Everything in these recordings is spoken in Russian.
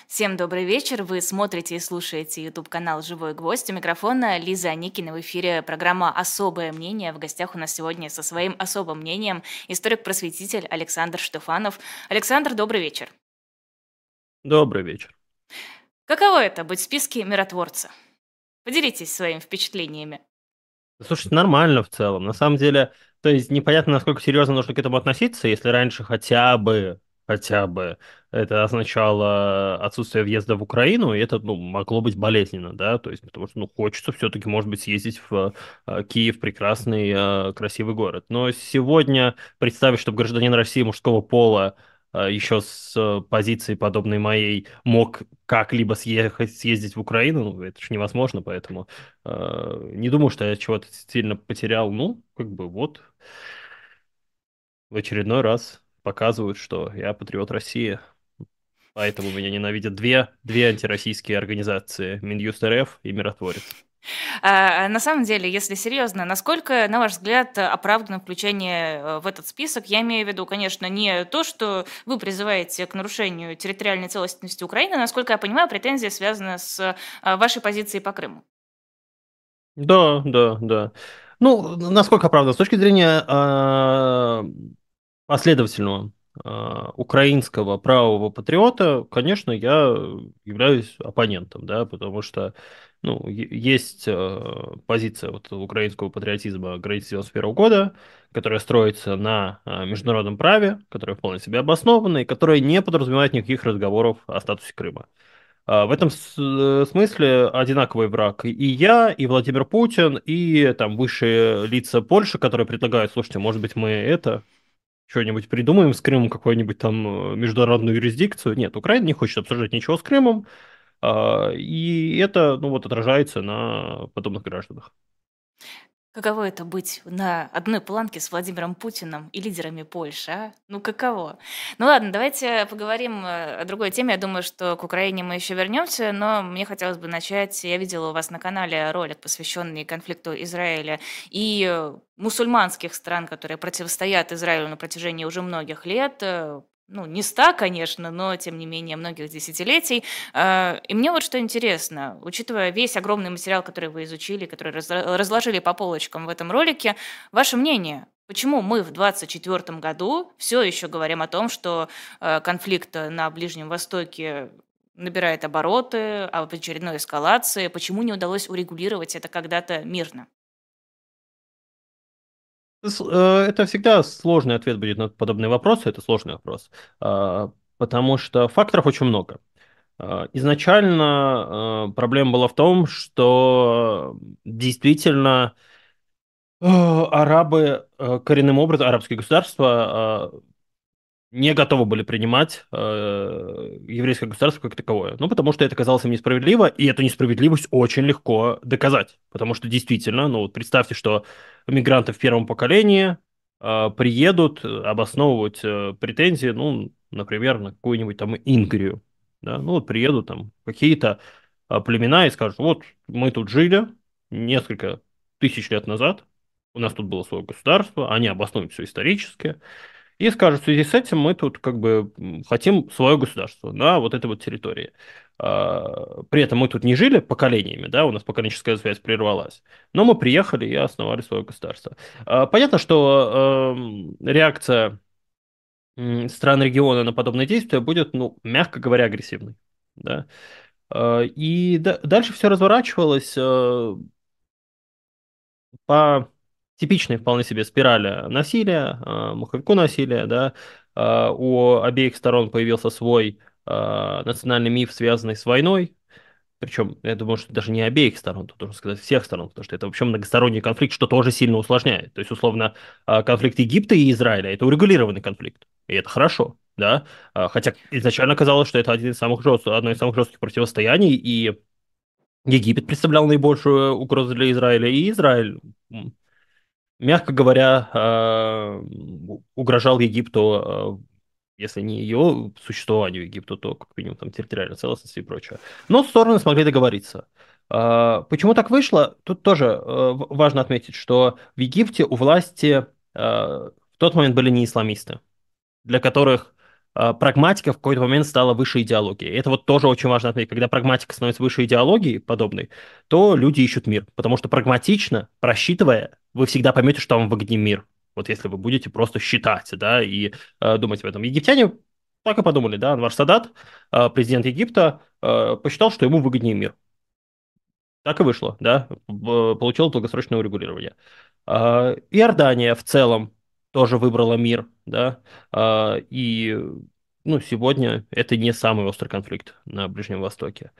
Всем добрый вечер. Вы смотрите и слушаете YouTube-канал «Живой гвоздь». У микрофона Лиза Аникина. В эфире программа «Особое мнение». В гостях у нас сегодня со своим особым мнением историк-просветитель Александр Штефанов. Александр, добрый вечер. Добрый вечер. Каково это быть в списке миротворца? Поделитесь своими впечатлениями. Слушайте, нормально в целом. На самом деле, то есть непонятно, насколько серьезно нужно к этому относиться, если раньше хотя бы это означало отсутствие въезда в Украину, и это, могло быть болезненно, да, то есть потому что, хочется все-таки, может быть, съездить в Киев, прекрасный, красивый город. Но сегодня представить, чтобы гражданин России мужского пола еще с позиции подобной моей мог как-либо съездить в Украину, это же невозможно, поэтому не думаю, что я чего-то сильно потерял. Ну, как бы вот в очередной раз показывают, что я патриот России. Поэтому меня ненавидят две антироссийские организации: Минюст РФ и Миротворец. На самом деле, если серьезно, насколько, на ваш взгляд, оправдано включение в этот список? Я имею в виду, конечно, не то, что вы призываете к нарушению территориальной целостности Украины. Насколько я понимаю, претензия связана с вашей позицией по Крыму. Да, да, да. Ну, насколько правда, с точки зрения последовательного украинского правого патриота, конечно, я являюсь оппонентом, да, потому что, есть позиция вот украинского патриотизма границы 91 года, которая строится на международном праве, которая вполне себе обоснована и которая не подразумевает никаких разговоров о статусе Крыма. В этом смысле одинаковый враг и я, и Владимир Путин, и там высшие лица Польши, которые предлагают: слушайте, может быть, мы это что-нибудь придумаем с Крымом, какую-нибудь там международную юрисдикцию. Нет, Украина не хочет обсуждать ничего с Крымом, и это, отражается на подобных гражданах. Каково это быть на одной планке с Владимиром Путиным и лидерами Польши, а? Ну, каково? Ну ладно, давайте поговорим о другой теме. Я думаю, что к Украине мы еще вернемся, но мне хотелось бы начать. Я видела у вас на канале ролик, посвященный конфликту Израиля и мусульманских стран, которые противостоят Израилю на протяжении уже многих лет. Ну, не 100, конечно, но, тем не менее, многих десятилетий. И мне вот что интересно, учитывая весь огромный материал, который вы изучили, который разложили по полочкам в этом ролике, ваше мнение, почему мы в 2024 году все еще говорим о том, что конфликт на Ближнем Востоке набирает обороты, а в очередной эскалации, почему не удалось урегулировать это когда-то мирно? Это всегда сложный ответ будет на подобные вопросы, это сложный вопрос, потому что факторов очень много. Изначально проблема была в том, что действительно арабы коренным образом, арабские государства не готовы были принимать еврейское государство как таковое. Ну, потому что это казалось им несправедливо, и эту несправедливость очень легко доказать. Потому что действительно, вот представьте, что мигранты в первом поколении приедут обосновывать претензии, например, на какую-нибудь там Ингрию. Да? Ну, вот приедут там какие-то племена и скажут: вот мы тут жили несколько тысяч лет назад, у нас тут было свое государство, они обоснуют все исторически, и скажут: в связи с этим мы тут как бы хотим свое государство на вот этой вот территории. При этом мы тут не жили поколениями, да, у нас поколенческая связь прервалась, но мы приехали и основали свое государство. Понятно, что реакция стран региона на подобные действия будет, мягко говоря, агрессивной. Да? И дальше все разворачивалось по типичной вполне себе спирали насилия, маховику насилия, да. У обеих сторон появился свой национальный миф, связанный с войной. Причем, я думаю, что даже не обеих сторон, тут нужно сказать всех сторон, потому что это вообще многосторонний конфликт, что тоже сильно усложняет. То есть, условно, конфликт Египта и Израиля — это урегулированный конфликт, и это хорошо, да. Хотя изначально казалось, что это одно из самых жестких противостояний, и Египет представлял наибольшую угрозу для Израиля, и Израиль, мягко говоря, угрожал Египту, если не ее существованию Египту, то как минимум там территориальной целостности и прочее. Но стороны смогли договориться. Почему так вышло? Тут тоже важно отметить, что в Египте у власти в тот момент были не исламисты, для которых прагматика в какой-то момент стала выше идеологии. Это вот тоже очень важно отметить. Когда прагматика становится выше идеологии подобной, то люди ищут мир. Потому что прагматично, просчитывая, вы всегда поймете, что вам выгоднее мир. Вот если вы будете просто считать, да, и думать в этом. Египтяне так и подумали, да, Анвар Садат, президент Египта, посчитал, что ему выгоднее мир. Так и вышло, да, получил долгосрочное урегулирование. Иордания в целом тоже выбрала мир, да, и ну, сегодня это не самый острый конфликт на Ближнем Востоке.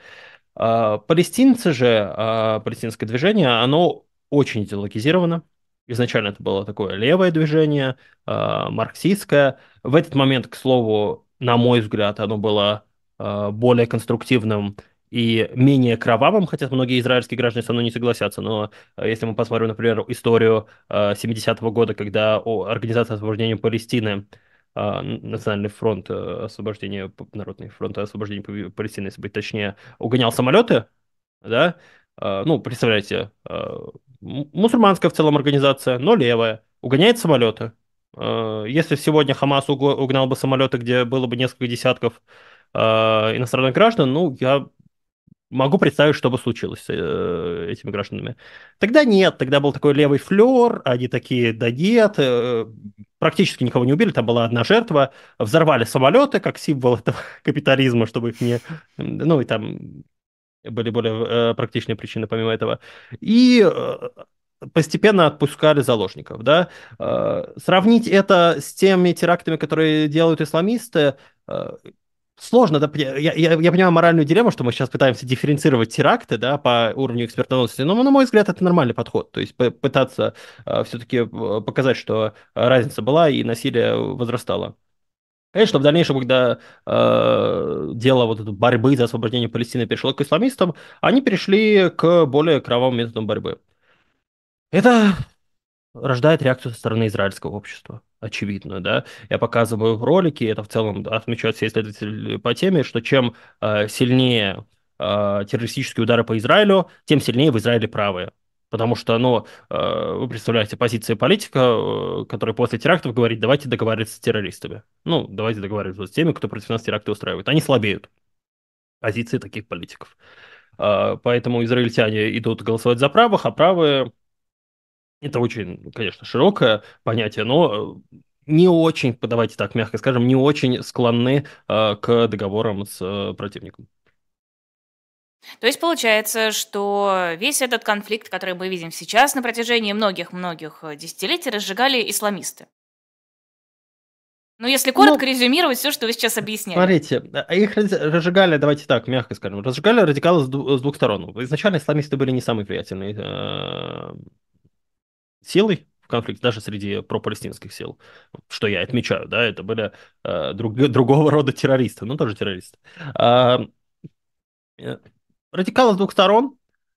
Палестинцы же, палестинское движение, оно очень идеологизировано. Изначально это было такое левое движение, марксистское. В этот момент, к слову, на мой взгляд, оно было более конструктивным и менее кровавым, хотя многие израильские граждане со мной не согласятся, но если мы посмотрим, например, историю 70-го года, когда Организация освобождения Палестины, Национальный фронт освобождения, Народный фронт освобождения Палестины, если быть точнее, угонял самолеты, да, ну, представляете, мусульманская в целом организация, но левая, угоняет самолеты. Если сегодня Хамас угнал бы самолеты, где было бы несколько десятков иностранных граждан, ну, я могу представить, что бы случилось с этими гражданами. Тогда нет, тогда был такой левый флер, они такие, да нет, практически никого не убили, там была одна жертва, взорвали самолеты как символ этого капитализма, чтобы их не... Ну, и там были более практичные причины помимо этого. И постепенно отпускали заложников, да. Сравнить это с теми терактами, которые делают исламисты, сложно, да, я понимаю моральную дилемму, что мы сейчас пытаемся дифференцировать теракты, да, по уровню экспертоносности, но, на мой взгляд, это нормальный подход, то есть пытаться все-таки показать, что разница была и насилие возрастало. Конечно, в дальнейшем, когда дело вот этой борьбы за освобождение Палестины перешло к исламистам, они перешли к более кровавым методам борьбы. Это рождает реакцию со стороны израильского общества, очевидно, да. Я показываю в ролике, это в целом отмечают все исследователи по теме, что чем сильнее террористические удары по Израилю, тем сильнее в Израиле правые. Потому что, ну, вы представляете, позиция политика, который после терактов говорит, давайте договариваться с террористами. Ну, давайте договариваться с теми, кто против нас теракты устраивает. Они слабеют, позиции таких политиков. Поэтому израильтяне идут голосовать за правых, а правые это очень, конечно, широкое понятие, но не очень, давайте так мягко скажем, не очень склонны к договорам с противником. То есть получается, что весь этот конфликт, который мы видим сейчас, на протяжении многих-многих десятилетий разжигали исламисты. Ну, если Ну, коротко резюмировать все, что вы сейчас объясняли. смотрите, их разжигали, давайте так, мягко скажем, разжигали радикалы с двух сторон. Изначально исламисты были не самой влиятельной силой в конфликте, даже среди пропалестинских сил, что я отмечаю, да, это были другого рода террористы, ну, тоже террористы. А, Э, Радикалы с двух сторон.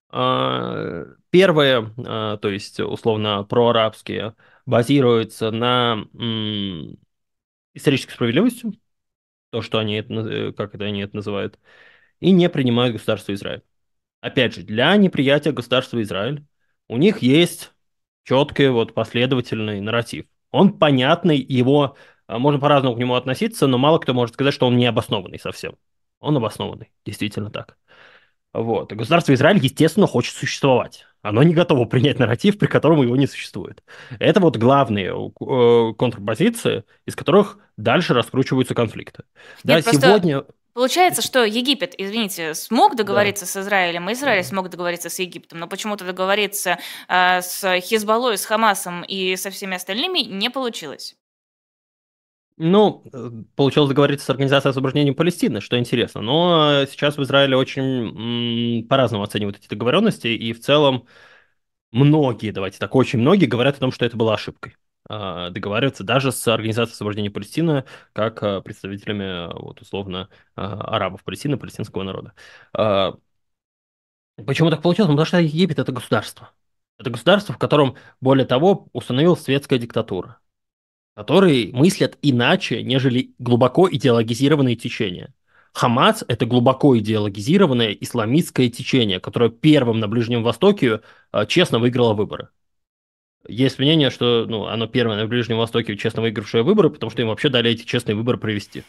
Первые, то есть условно проарабские, базируются на исторической справедливости, то, что они это, как это они это называют, и не принимают государство Израиль. Опять же, для неприятия государства Израиль у них есть четкий вот последовательный нарратив. Он понятный, его можно по-разному к нему относиться, но мало кто может сказать, что он не обоснованный совсем. Он обоснованный, действительно так. Вот. И государство Израиль, естественно, хочет существовать. Оно не готово принять нарратив, при котором его не существует. Это вот главные контрпозиции, из которых дальше раскручиваются конфликты. Да, Нет, просто сегодня... получается, что Египет, извините, смог Да, договориться с Израилем, и Израиль да. смог договориться с Египтом, но почему-то договориться с Хизбаллой, с Хамасом и со всеми остальными не получилось. Ну, получилось договориться с Организацией освобождения Палестины, что интересно. Но сейчас в Израиле очень по-разному оценивают эти договоренности, и в целом многие, давайте так, очень многие говорят о том, что это была ошибкой. Договариваться даже с Организацией освобождения Палестины, как представителями, вот, условно, арабов Палестины, палестинского народа. А, Почему так получилось? Ну, потому что Египет — это государство. Это государство, в котором, более того, установилась светская диктатура, которые мыслят иначе, нежели глубоко идеологизированные течения. Хамас — это глубоко идеологизированное исламистское течение, которое первым на Ближнем Востоке честно выиграло выборы. Есть мнение, что ну, оно первое на Ближнем Востоке честно выигравшее выборы, потому что им вообще дали эти честные выборы провести.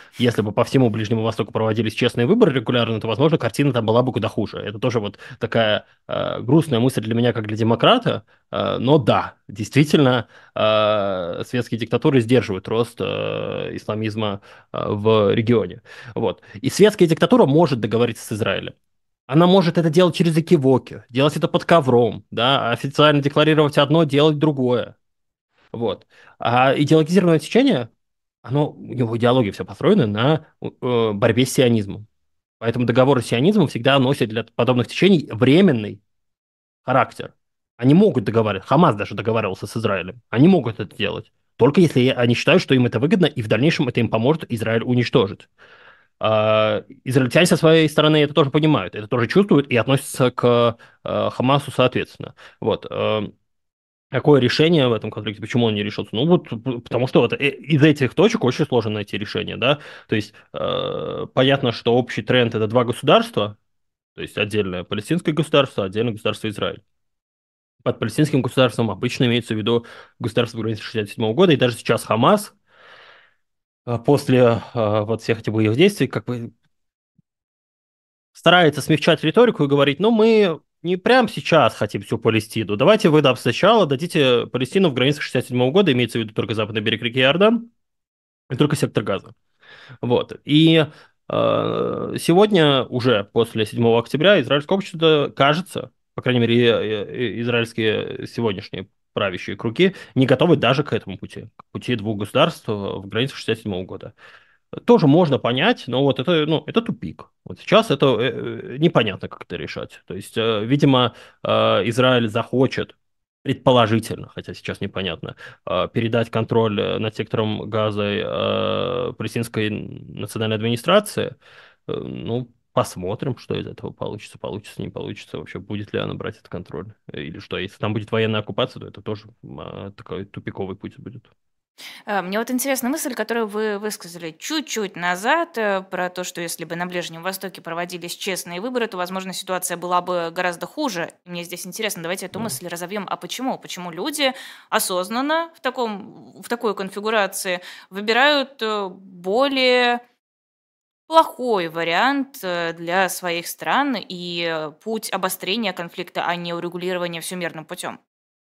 если бы по всему Ближнему Востоку проводились честные выборы регулярно, то, возможно, картина там была бы куда хуже. Это тоже вот такая грустная мысль для меня, как для демократа. Но да, действительно, светские диктатуры сдерживают рост исламизма в регионе. Вот. И светская диктатура может договориться с Израилем. Она может это делать через экивоки, делать это под ковром, да, официально декларировать одно, делать другое. Вот. А идеологизированное течение, у него идеология вся построена на борьбе с сионизмом. Поэтому договоры с сионизмом всегда носят для подобных течений временный характер. Они могут договариваться, Хамас даже договаривался с Израилем, они могут это делать. Только если они считают, что им это выгодно, и в дальнейшем это им поможет Израиль уничтожить. Израильтяне со своей стороны это тоже понимают, это тоже чувствуют и относятся к Хамасу соответственно. Вот. Какое решение в этом конфликте, почему он не решился? Ну вот потому что вот из этих точек очень сложно найти решение, да. То есть понятно, что общий тренд это два государства, то есть отдельное палестинское государство, отдельное государство Израиль. Под палестинским государством обычно имеется в виду государство границы 1967 года, и даже сейчас Хамас после вот всех этих боевых действий как бы старается смягчать риторику и говорить, ну мы не прямо сейчас хотим всю Палестину, давайте вы нам сначала дадите Палестину в границах 1967 года, имеется в виду только западный берег реки Иордан и только сектор Газа. Вот. И сегодня, уже после 7 октября, израильское общество, кажется, по крайней мере, израильские сегодняшние правящие круги, не готовы даже к этому пути, к пути двух государств в границах 1967 года. Тоже можно понять, но вот это, ну, это тупик. Вот сейчас это непонятно, как это решать. То есть, видимо, Израиль захочет, предположительно, хотя сейчас непонятно, передать контроль над сектором Газа палестинской национальной администрации. Ну, посмотрим, что из этого получится. Получится, не получится. Вообще, будет ли она брать этот контроль? Или что, если там будет военная оккупация, то это тоже такой тупиковый путь будет. Мне вот интересна мысль, которую вы высказали чуть-чуть назад, про то, что если бы на Ближнем Востоке проводились честные выборы, то, возможно, ситуация была бы гораздо хуже. Мне здесь интересно, давайте эту Да. мысль разовьем. А почему? Почему люди осознанно в такой конфигурации выбирают более плохой вариант для своих стран и путь обострения конфликта, а не урегулирования все мирным путем?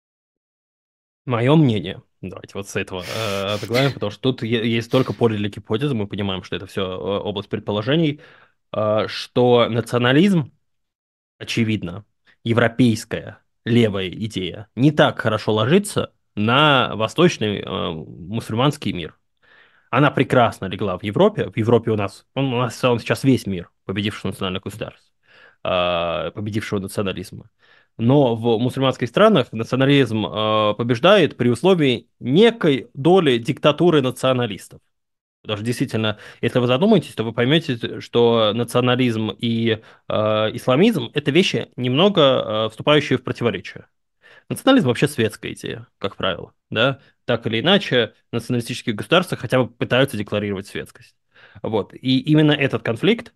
Мое мнение, давайте вот с этого заглавим, потому что тут есть только поле для гипотезы, мы понимаем, что это все область предположений, что национализм, очевидно, европейская левая идея, не так хорошо ложится на восточный мусульманский мир. Она прекрасно легла в Европе. В Европе у нас в целом сейчас весь мир, победивший национальных государств, победившего национализма. Но в мусульманских странах национализм побеждает при условии некой доли диктатуры националистов. Потому что действительно, если вы задумаетесь, то вы поймете, что национализм и исламизм – это вещи, немного вступающие в противоречие. Национализм вообще светская идея, как правило, да, так или иначе, националистические государства хотя бы пытаются декларировать светскость. Вот. И именно этот конфликт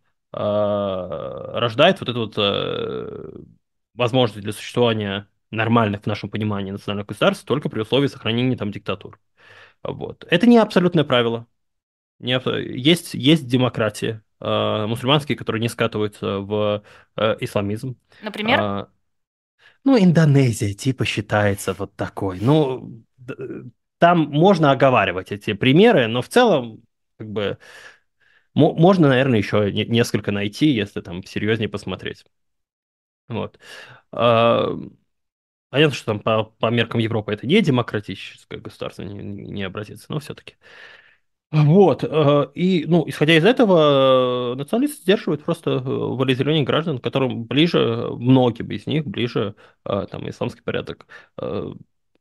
рождает вот эту вот возможность для существования нормальных в нашем понимании национальных государств только при условии сохранения там диктатур. Вот. Это не абсолютное правило. Есть демократии мусульманские, которые не скатываются в исламизм. Например? А, ну, Индонезия типа считается вот такой. Ну, там можно оговаривать эти примеры, но в целом, как бы, можно, наверное, еще несколько найти, если там серьезнее посмотреть. Вот. А, Понятно, что там по меркам Европы это не демократическое государство, не образец, но все-таки. Вот. И, ну, исходя из этого, националисты сдерживают просто волеизъявление граждан, которым ближе, многим из них ближе там исламский порядок. Э,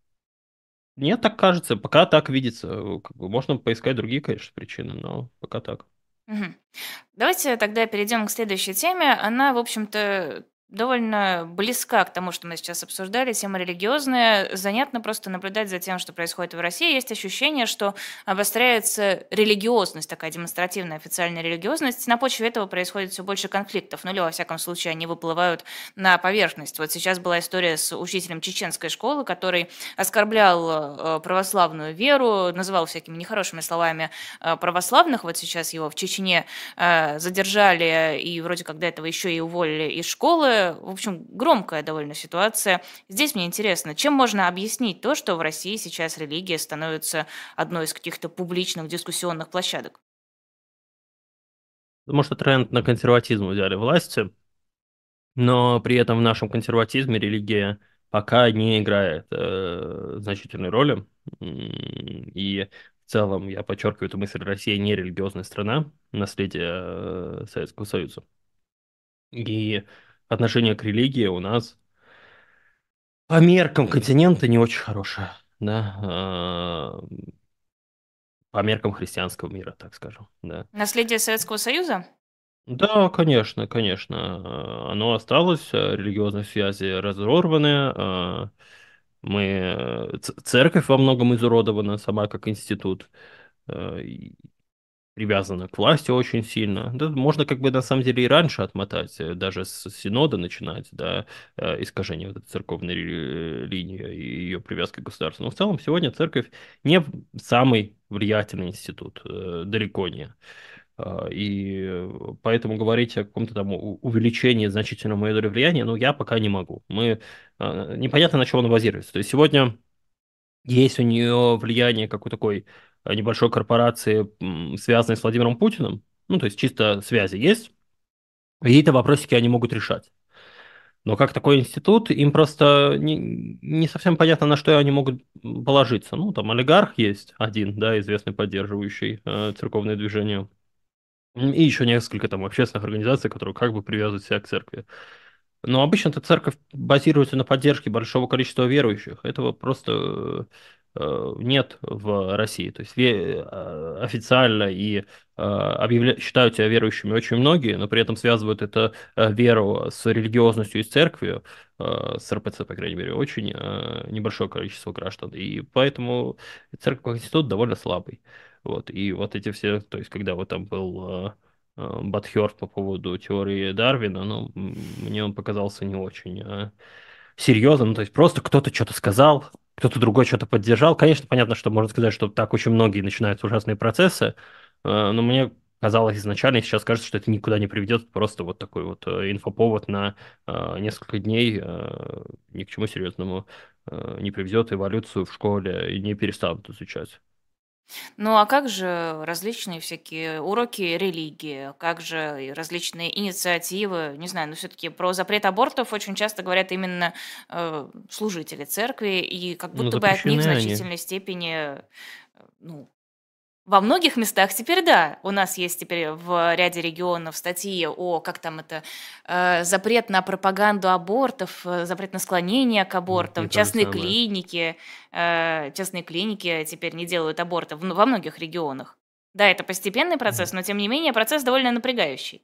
Мне так кажется, пока так видится. Как бы можно поискать другие, конечно, причины, но пока так. Мгм. Давайте тогда перейдем к следующей теме. Она, в общем-то, довольно близка к тому, что мы сейчас обсуждали, тема религиозная. Занятно просто наблюдать за тем, что происходит в России. Есть ощущение, что обостряется религиозность, такая демонстративная официальная религиозность. На почве этого происходит все больше конфликтов. Ну или, во всяком случае, они выплывают на поверхность. Вот сейчас была история с учителем чеченской школы, который оскорблял православную веру, называл всякими нехорошими словами православных. Вот сейчас его в Чечне задержали и вроде как до этого еще и уволили из школы. В общем, громкая довольно ситуация. Здесь мне интересно, чем можно объяснить то, что в России сейчас религия становится одной из каких-то публичных дискуссионных площадок? Потому что тренд на консерватизм взяли власти, но при этом в нашем консерватизме религия пока не играет значительной роли. И в целом, я подчеркиваю эту мысль, Россия не религиозная страна, наследие Советского Союза. И отношение к религии у нас по меркам континента не очень хорошее, да, по меркам христианского мира, так скажем, да. Наследие Советского Союза? Да, конечно, конечно. Оно осталось, религиозные связи разорваны, мы, церковь во многом изуродована сама как институт, и привязана к власти очень сильно. Да, можно как бы на самом деле и раньше отмотать, даже с Синода начинать, да, искажение вот этой церковной линии и ее привязки к государству. Но в целом сегодня церковь не самый влиятельный институт, далеко не. И поэтому говорить о каком-то там увеличении значительного моей доли влияния, ну, я пока не могу. Непонятно, на чем оно базируется. То есть сегодня есть у нее влияние, как у такой небольшой корпорации, связанной с Владимиром Путиным, ну, то есть чисто связи есть, и какие-то вопросики они могут решать. Но как такой институт, им просто не совсем понятно, на что они могут положиться. Ну, там олигарх есть один, да, известный, поддерживающий церковное движение. И еще несколько там общественных организаций, которые как бы привязывают себя к церкви. Но обычно-то церковь базируется на поддержке большого количества верующих. Этого просто нет в России. То есть официально и считают себя верующими очень многие, но при этом связывают это веру с религиозностью и с церковью, с РПЦ, по крайней мере, очень небольшое количество граждан. И поэтому церковь как институт довольно слабый. Вот. И вот эти все, то есть когда вот там был Батхерт по поводу теории Дарвина, ну, мне он показался не очень серьезным. Ну, то есть просто кто-то что-то сказал, кто-то другой что-то поддержал. Конечно, понятно, что можно сказать, что так очень многие начинают ужасные процессы, но мне казалось изначально, и сейчас кажется, что это никуда не приведет, просто вот такой вот инфоповод на несколько дней ни к чему серьезному не приведет, эволюцию в школе и не перестанут изучать. Ну, а как же различные всякие уроки религии, как же и различные инициативы? Не знаю, но все-таки про запрет абортов очень часто говорят именно служители церкви, и как Ну, будто бы от них в запрещены они. значительной степени, ну, во многих местах теперь да. У нас есть теперь в ряде регионов статьи о, как там это, запрет на пропаганду абортов, запрет на склонение к Не абортам, то же самое. частные клиники теперь не делают абортов во многих регионах. Да, это постепенный процесс, но тем не менее процесс довольно напрягающий.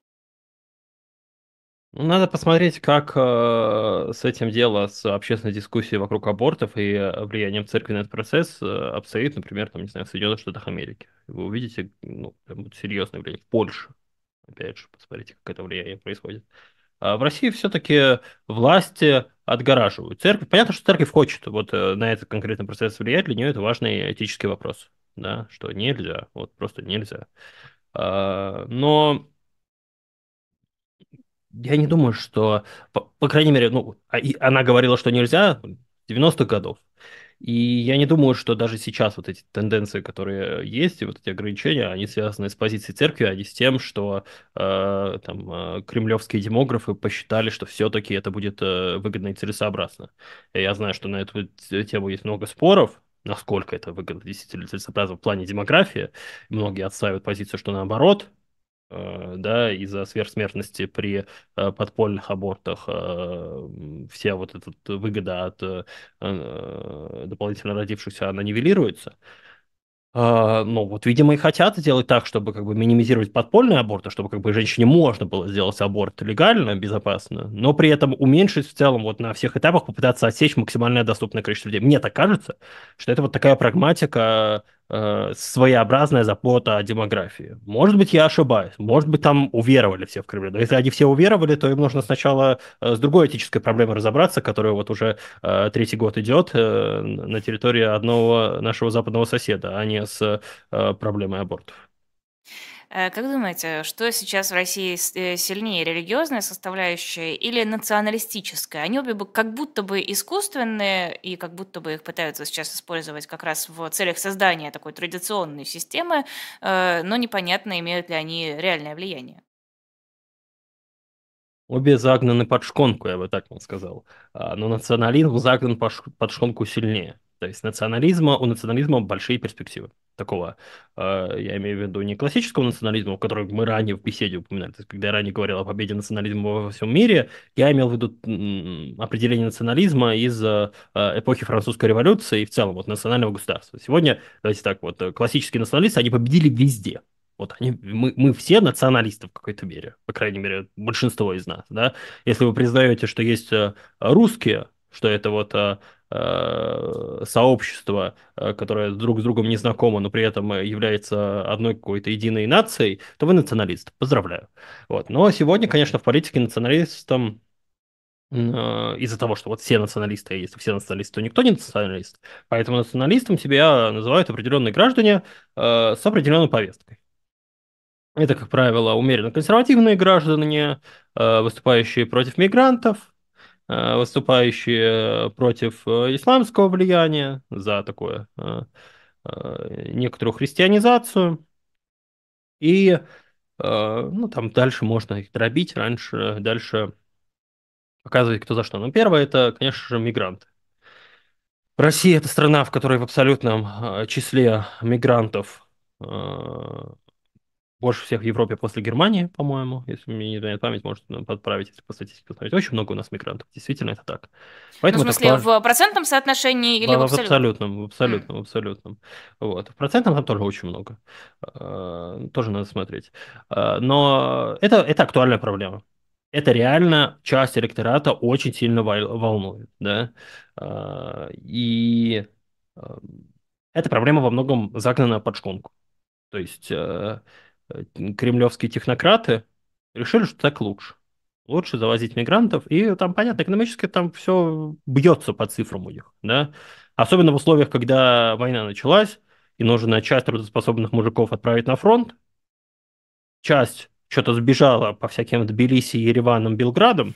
Ну, надо посмотреть, как с этим дело, с общественной дискуссией вокруг абортов и влиянием церкви на этот процесс обстоит, например, там, не знаю, в Соединенных Штатах Америки. Вы увидите, ну, прям вот серьезное влияние. В Польше, опять же, посмотрите, как это влияние происходит. А в России все-таки власти отгораживают церковь. Понятно, что церковь хочет вот на этот конкретный процесс влиять, для нее это важный этический вопрос, да, что нельзя, вот просто нельзя. Но я не думаю, что, по крайней мере, ну, она говорила, что нельзя в 90-х годов. И я не думаю, что даже сейчас вот эти тенденции, которые есть, и вот эти ограничения, они связаны с позицией церкви, а не с тем, что кремлевские демографы посчитали, что все-таки это будет выгодно и целесообразно. И я знаю, что на эту тему есть много споров, насколько это выгодно действительно целесообразно в плане демографии. Многие отстаивают позицию, что наоборот, да, из-за сверхсмертности при подпольных абортах, вся вот эта выгода от дополнительно родившихся, она нивелируется. Ну, вот, видимо, и хотят сделать так, чтобы как бы минимизировать подпольные аборты, чтобы как бы женщине можно было сделать аборт легально, безопасно, но при этом уменьшить в целом вот на всех этапах попытаться отсечь максимальное доступное количество людей. Мне так кажется, что это вот такая прагматика, своеобразная забота о демографии. Может быть, я ошибаюсь, может быть, там уверовали все в Кремле, но если они все уверовали, то им нужно сначала с другой этической проблемой разобраться, которая вот уже третий год идет на территории одного нашего западного соседа, а не с проблемой абортов. Как думаете, что сейчас в России сильнее, религиозная составляющая или националистическая? Они обе как будто бы искусственные, и как будто бы их пытаются сейчас использовать как раз в целях создания такой традиционной системы, но непонятно, имеют ли они реальное влияние. Обе загнаны под шконку, я бы так вам сказал. Но национализм загнан под шконку сильнее. То есть у национализма большие перспективы. Такого, я имею в виду не классического национализма, который мы ранее в беседе упоминали. То есть, когда я ранее говорил о победе национализма во всем мире, я имел в виду определение национализма из эпохи французской революции и в целом вот национального государства. Сегодня, давайте так, вот классические националисты, они победили везде. Вот мы все националисты в какой-то мере, по крайней мере, большинство из нас, да. Если вы признаете, что есть русские, что это вот сообщество, которое друг с другом не знакомо, но при этом является одной какой-то единой нацией, то вы националист. Поздравляю. Вот. Но сегодня, конечно, в политике националистам из-за того, что вот все националисты, а если все националисты, то никто не националист. Поэтому националистом себя называют определенные граждане с определенной повесткой. Это, как правило, умеренно консервативные граждане, выступающие против мигрантов, выступающие против исламского влияния, за такое некоторую христианизацию. И, ну, там дальше можно их дробить, дальше показывать, кто за что. Но первое, это, конечно же, мигранты. Россия – это страна, в которой в абсолютном числе мигрантов больше всех в Европе после Германии, по-моему, если мне не изменяет память, может подправить, если по статистике посмотреть. Очень много у нас мигрантов, действительно это так. Ну, в Поэтому это смысле, актуально. в процентном соотношении или в В абсолютном? абсолютном, в М. абсолютном, в абсолютном. Вот. В процентном там тоже очень много. Тоже надо смотреть. Но это актуальная проблема. Это реально часть электората очень сильно волнует, да. И а, эта проблема во многом загнана под шконку. То есть кремлевские технократы решили, что так лучше. Лучше завозить мигрантов, и там, понятно, экономически там все бьется по цифрам у них, да. Особенно в условиях, когда война началась, и нужно часть трудоспособных мужиков отправить на фронт, часть что-то сбежала по всяким Тбилиси, Ереванам, Белградам,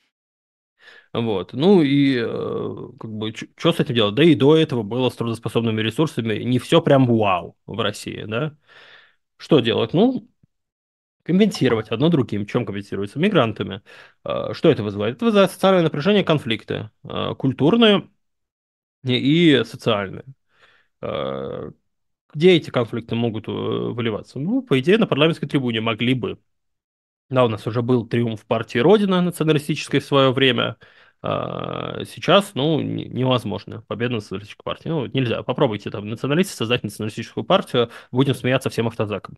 вот. Ну и как бы что с этим делать? Да и до этого было с трудоспособными ресурсами не все прям вау в России, да. Что делать? Ну, компенсировать одно другим. Чем компенсируется? Мигрантами. Что это вызывает? Это вызывает социальное напряжение, конфликты. Культурные и социальные. А, Где эти конфликты могут выливаться? Ну, по идее, на парламентской трибуне могли бы. Да, у нас уже был триумф партии Родина националистической в свое время. Сейчас, ну, невозможно. Победа националистической партии. Ну, нельзя. Попробуйте там националисты создать националистическую партию. Будем смеяться всем автозаком.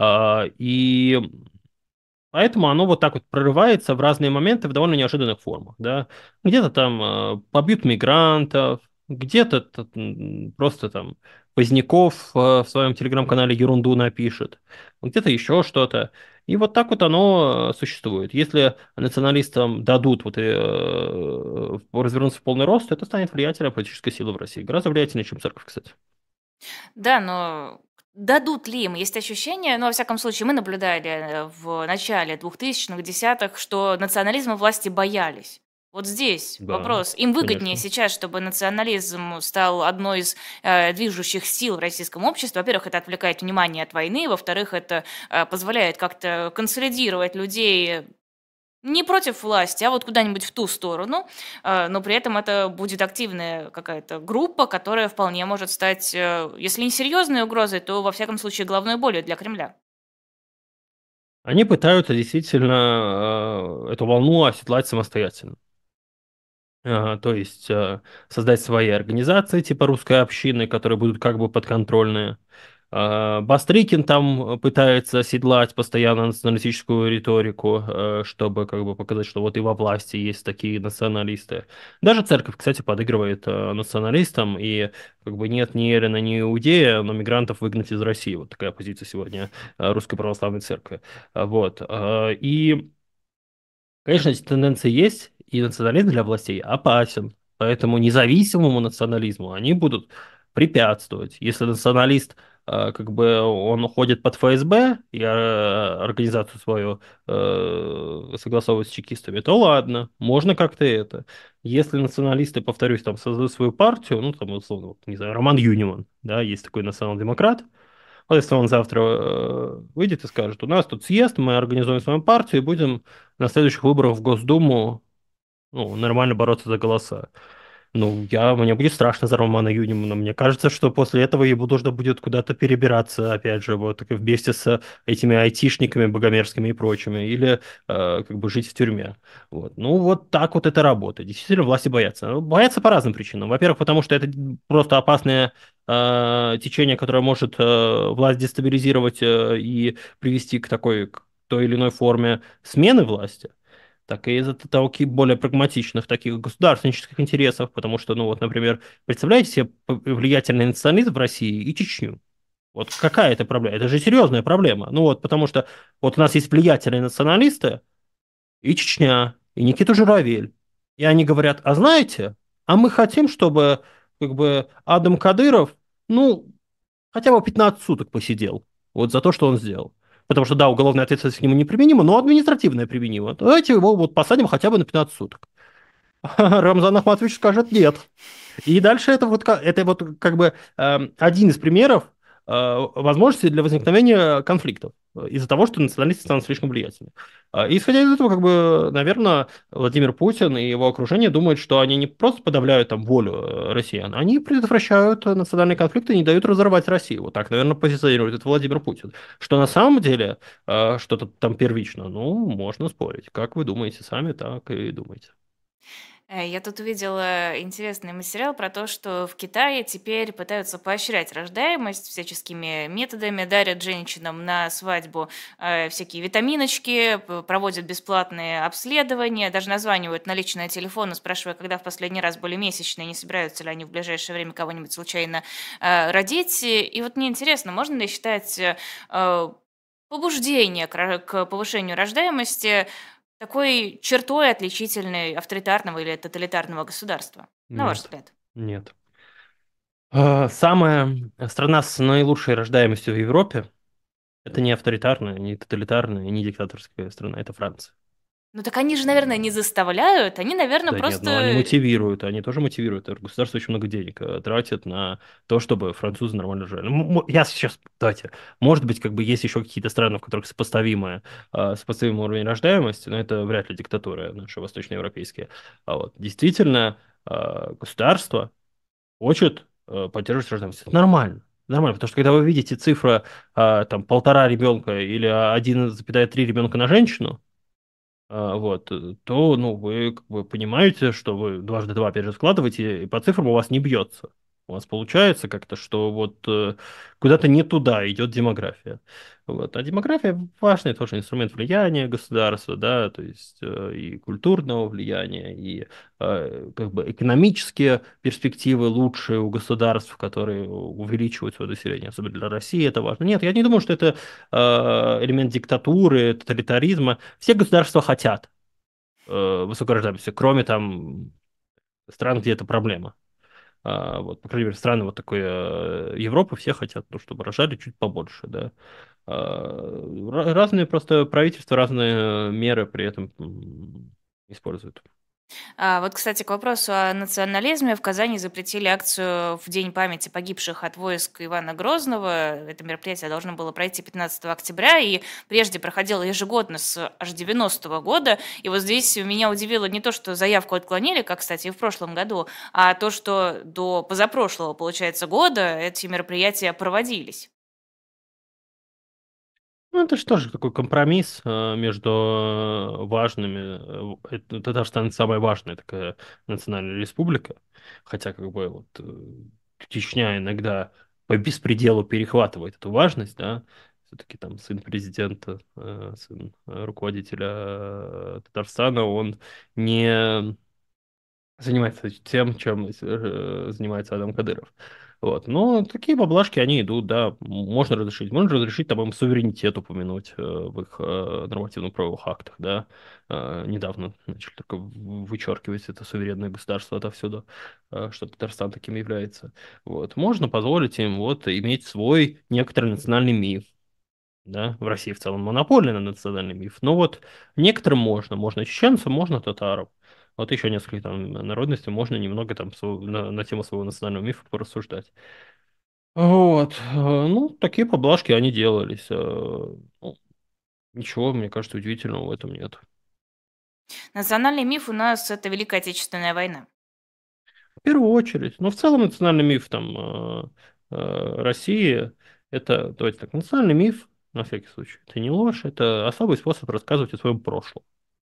И поэтому оно вот так вот прорывается в разные моменты в довольно неожиданных формах, да. Где-то там побьют мигрантов, где-то просто там Поздняков в своем телеграм-канале ерунду напишет, где-то еще что-то. И вот так вот оно существует. Если националистам дадут развернуться в полный рост, то это станет влиятельной политической силой в России. Гораздо влиятельнее, чем церковь, кстати. Да, но дадут ли им? Есть ощущение, ну, во всяком случае, мы наблюдали в начале 2000-х, десятых, что национализма власти боялись. Вот здесь Да, вопрос. Им выгоднее конечно. сейчас, чтобы национализм стал одной из движущих сил в российском обществе. Во-первых, это отвлекает внимание от войны. Во-вторых, это позволяет как-то консолидировать людей не против власти, а вот куда-нибудь в ту сторону, но при этом это будет активная какая-то группа, которая вполне может стать, если не серьезной угрозой, то, во всяком случае, головной болью для Кремля. Они пытаются действительно эту волну оседлать самостоятельно. То есть создать свои организации типа русской общины, которые будут как бы подконтрольные. Бастрыкин там пытается оседлать постоянно националистическую риторику, чтобы как бы показать, что вот и во власти есть такие националисты. Даже церковь, кстати, подыгрывает националистам, и как бы нет ни Эрина, ни Иудея, но мигрантов выгнать из России. Вот такая позиция сегодня Русской Православной Церкви. Вот. И конечно, эти тенденции есть, и национализм для властей опасен. Поэтому независимому национализму они будут препятствовать. Если националист, как бы, он уходит под ФСБ и организацию свою согласовывает с чекистами, то ладно, можно как-то это. Если националисты, повторюсь, там создают свою партию, ну, там, условно, вот, не знаю, Роман Юниман, да, есть такой национал-демократ, вот если он завтра выйдет и скажет, у нас тут съезд, мы организуем свою партию и будем на следующих выборах в Госдуму, ну, нормально бороться за голоса. Ну, мне будет страшно за Романа Юнимана. Мне кажется, что после этого ему нужно будет куда-то перебираться, опять же, вот вместе с этими айтишниками богомерзкими и прочими, или как бы жить в тюрьме. Вот. Ну, вот так вот это работает. Действительно, власти боятся. Ну, боятся по разным причинам. Во-первых, потому что это просто опасное течение, которое может власть дестабилизировать и привести к такой, к той или иной форме смены власти, так и из-за толки более прагматичных таких государственнических интересов, потому что, ну вот, например, представляете себе влиятельный национализм в России и Чечню? Вот какая это проблема? Это же серьезная проблема. Ну вот, потому что вот у нас есть влиятельные националисты и Чечня, и Никита Журавель. И они говорят, а знаете, а мы хотим, чтобы как бы Адам Кадыров, ну, хотя бы 15 суток посидел вот за то, что он сделал. Потому что, да, уголовная ответственность к нему неприменима, но административная применима. Давайте его вот посадим хотя бы на 15 суток. Рамзан Ахматович скажет нет. И дальше это вот как бы один из примеров возможности для возникновения конфликтов из-за того, что националисты станут слишком влиятельны. И исходя из этого, как бы, наверное, Владимир Путин и его окружение думают, что они не просто подавляют там волю россиян, они предотвращают национальные конфликты и не дают разорвать Россию. Вот так, наверное, позиционирует это Владимир Путин. Что на самом деле что-то там первично, ну, можно спорить. Как вы думаете сами, так и думаете. Я тут увидела интересный материал про то, что в Китае теперь пытаются поощрять рождаемость всяческими методами, дарят женщинам на свадьбу всякие витаминочки, проводят бесплатные обследования, даже названивают на личный телефон, спрашивая, когда в последний раз были месячные, не собираются ли они в ближайшее время кого-нибудь случайно родить. И вот мне интересно, можно ли считать побуждение к повышению рождаемости такой чертой, отличительной авторитарного или тоталитарного государства, на ваш Нет, взгляд? нет. Самая страна с наилучшей рождаемостью в Европе — это не авторитарная, не тоталитарная, не диктаторская страна, это Франция. Ну так они же, наверное, не заставляют, они, наверное, Да нет, но они просто... мотивируют, они тоже мотивируют. Государство очень много денег тратит на то, чтобы французы нормально жили. Я сейчас, давайте, может быть, как бы есть еще какие-то страны, в которых сопоставимый уровень рождаемости, но это вряд ли диктатуры наши восточноевропейские. А вот действительно государство хочет поддерживать рождаемость. Это нормально. Нормально, потому что когда вы видите цифру там 1,5 ребенка или 1,3 ребенка на женщину, вот, то, ну, вы как бы понимаете, что вы дважды два, опять же, складываете, и по цифрам у вас не бьется. У вас получается как-то, что вот куда-то не туда идет демография. Вот. А демография важный тоже инструмент влияния государства, да, то есть и культурного влияния, и как бы экономические перспективы лучшие у государств, которые увеличивают свое население, особенно для России это важно. Нет, я не думаю, что это элемент диктатуры, тоталитаризма. Все государства хотят высокой рождаемости, кроме там стран, где это проблема. Вот, по крайней мере, страны вот такой Европы все хотят, ну, чтобы рожали чуть побольше, да. Разные просто правительства, разные меры при этом используют. Вот, кстати, к вопросу о национализме. В Казани запретили акцию в День памяти погибших от войск Ивана Грозного. Это мероприятие должно было пройти 15 октября и прежде проходило ежегодно с аж 90-го года. И вот здесь меня удивило не то, что заявку отклонили, как, кстати, и в прошлом году, а то, что до позапрошлого, получается, года эти мероприятия проводились. Ну, это же тоже такой компромисс между важными. Татарстан самая важная такая национальная республика, хотя как бы вот Чечня иногда по беспределу перехватывает эту важность, да. Все-таки там сын президента, сын руководителя Татарстана, он не занимается тем, чем занимается Адам Кадыров. Вот. Но такие поблажки, они идут, да, можно разрешить. Можно разрешить там им суверенитет упомянуть в их нормативно-правовых актах, да. Недавно начали только вычеркивать это суверенное государство отовсюду, что Татарстан таким является. Вот. Можно позволить им вот иметь свой некоторый национальный миф, да, в России в целом монополия на национальный миф, но вот некоторым можно, можно чеченцам, можно татарам, вот еще несколько там народностей, можно немного там на тему своего национального мифа порассуждать. Вот, ну, такие поблажки они делались, ну, ничего, мне кажется, удивительного в этом нет. Национальный миф у нас — это Великая Отечественная война. В первую очередь, но в целом национальный миф там России, это, давайте так, национальный миф, на всякий случай, это не ложь, это особый способ рассказывать о своем прошлом.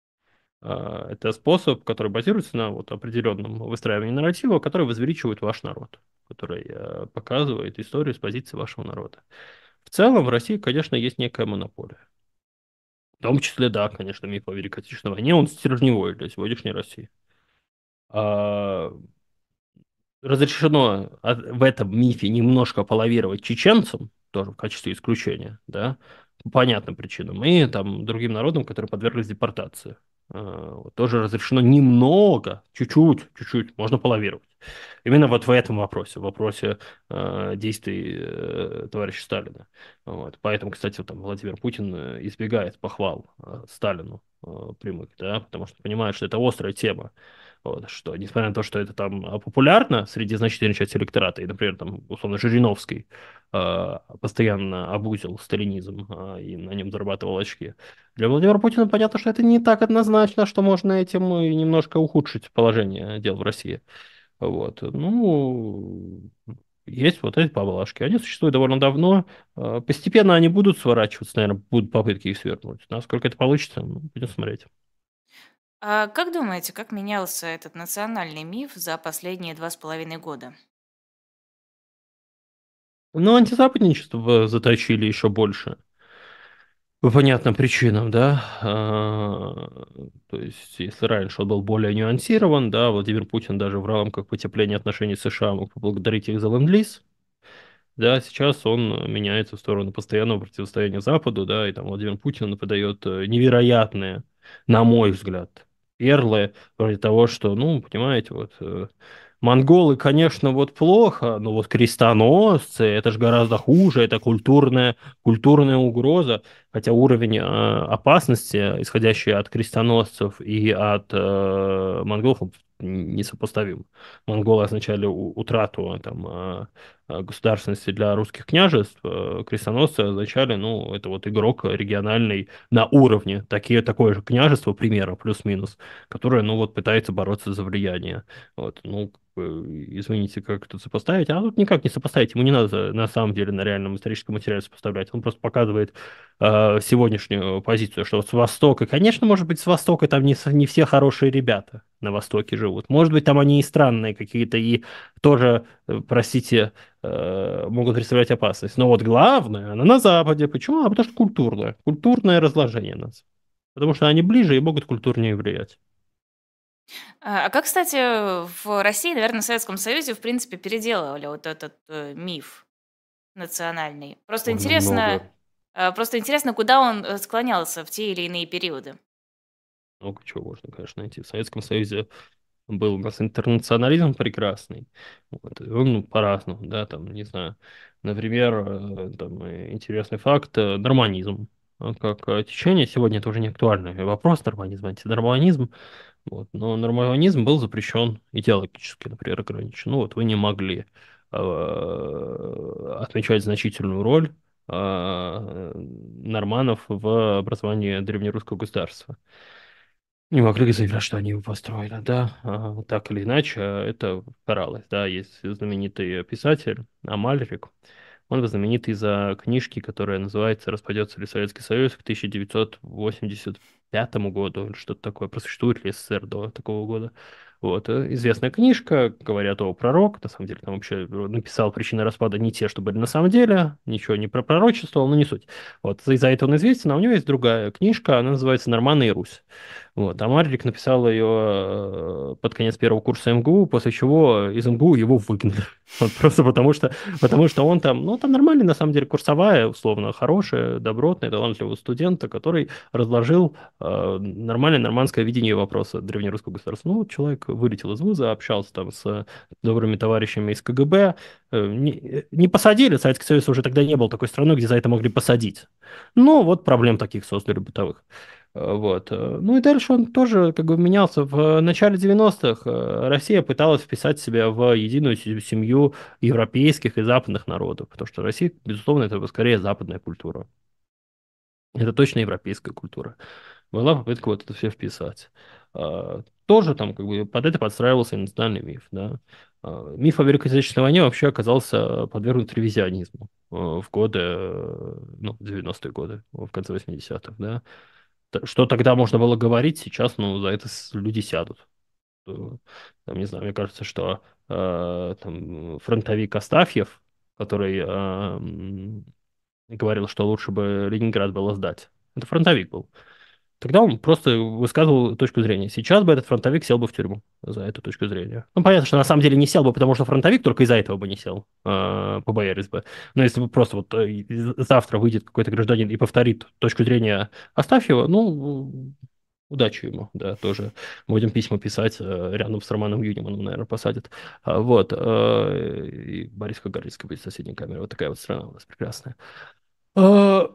Это способ, который базируется на вот определенном выстраивании нарратива, который возвеличивает ваш народ, который показывает историю с позиции вашего народа. В целом в России, конечно, есть некая монополия. В том числе, да, конечно, миф о Великой Отечественной войне, он стержневой для сегодняшней России. А, разрешено в этом мифе немножко половировать чеченцам, тоже в качестве исключения, да, по понятным причинам, и там другим народам, которые подверглись депортации. Вот тоже разрешено немного, чуть-чуть, можно половировать. Именно вот в этом вопросе, в вопросе действий товарища Сталина. Вот. Поэтому, кстати, вот там Владимир Путин избегает похвал Сталину прямых, да, потому что понимает, что это острая тема. Вот, что, несмотря на то, что это там популярно среди значительной части электората, и, например, там, условно, Жириновский постоянно обузил сталинизм и на нем зарабатывал очки, для Владимира Путина понятно, что это не так однозначно, что можно этим и немножко ухудшить положение дел в России. Вот. Ну, есть вот эти поблажки. Они существуют довольно давно. Постепенно они будут сворачиваться, наверное, будут попытки их свернуть. Насколько это получится, ну, будем смотреть. А как думаете, как менялся этот национальный миф за последние 2,5 года? Но антизападничество заточили еще больше. По понятным причинам, да. То есть, если раньше он был более нюансирован, да, Владимир Путин даже в рамках потепления отношений с США мог поблагодарить их за ленд-лиз. Да, сейчас он меняется в сторону постоянного противостояния Западу, да, и там Владимир Путин подает невероятные, на мой взгляд, перлы, вроде того, что, ну, понимаете, вот монголы, конечно, вот плохо, но вот крестоносцы, это же гораздо хуже, это культурная угроза, хотя уровень опасности, исходящий от крестоносцев и от монголов, он несопоставим. Монголы означали утрату там, государственности для русских княжеств, крестоносцы означали, ну, это вот игрок региональный на уровне, такое же княжество, примера, плюс-минус, которое, ну, вот пытается бороться за влияние. Вот, ну, как бы, извините, как тут сопоставить, а тут никак не сопоставить, ему не надо на самом деле на реальном историческом материале сопоставлять, он просто показывает сегодняшнюю позицию, что вот с Востока, конечно, может быть, с Востока там не все хорошие ребята на Востоке живут, может быть, там они и странные какие-то, и тоже, простите, могут представлять опасность. Но вот главное, она на Западе. Почему? Потому что культурное разложение нас. Потому что они ближе и могут культурнее влиять. А как, кстати, в России, наверное, в Советском Союзе, в принципе, переделывали вот этот миф национальный? Ой, много, Просто интересно, куда он склонялся в те или иные периоды. много чего можно, конечно, найти. В Советском Союзе был у нас интернационализм прекрасный. Вот, и он, ну, по-разному, да, там, не знаю. Например, там, интересный факт, норманизм. Как течение сегодня это уже не актуальный вопрос, норманизм, антинорманизм. Вот. Но норманизм был запрещен идеологически, например, ограничен. Ну вот вы не могли отмечать значительную роль норманов в образовании древнерусского государства. Не могли заявлять, что они его построили, да, так или иначе, это каралось, да, есть знаменитый писатель Амальрик, Он знаменит из-за книжки, которая называется «Распадется ли Советский Союз к 1985 году», или что-то такое. Просуществует ли СССР до такого года. Вот. Известная книжка, говорят, о пророк. На самом деле, там вообще написал причины распада не те, что были на самом деле. Ничего не пророчествовал, но не суть. Вот. Из-за этого он известен, а у него есть другая книжка, она называется «Норманна и Русь». Вот. А Марлик написал ее под конец первого курса МГУ, после чего из МГУ его выгнали. Вот просто потому что он там, ну, там нормальный, на самом деле, курсовая, условно, хорошая, добротная, талантливого студента, который разложил нормальное нормандское видение вопроса древнерусского государства. Ну, вот человек вылетел из вуза, общался там с добрыми товарищами из КГБ, не посадили, Советский Союз уже тогда не был такой страной, где за это могли посадить. Ну, вот проблем таких создали бытовых. Вот. Ну и дальше он тоже как бы менялся. В начале 90-х Россия пыталась вписать себя в единую семью европейских и западных народов, потому что Россия, безусловно, это скорее западная культура. Это точно европейская культура. Была попытка вот это все вписать. Тоже там как бы под это подстраивался и национальный миф, да. Миф о Великой Отечественной войне вообще оказался подвергнут ревизионизму в годы, ну, 90-е годы, в конце 80-х, да. Что тогда можно было говорить, сейчас, ну, за это люди сядут. Э, Там, не знаю, мне кажется, что там, фронтовик Астафьев, который говорил, что лучше бы Ленинград было сдать. Это фронтовик был. Тогда он просто высказывал точку зрения. Сейчас бы этот фронтовик сел бы в тюрьму за эту точку зрения. Ну, понятно, что на самом деле не сел бы, потому что фронтовик только из-за этого бы не сел, побоялись бы. Но если бы просто вот завтра выйдет какой-то гражданин и повторит точку зрения Астафьева, ну, удачи ему, да, тоже. Будем письма писать рядом с Романом Юниманом, наверное, посадят. Вот. И Борис Кагарлицкий будет в соседней камере. Вот такая вот страна у нас прекрасная. А,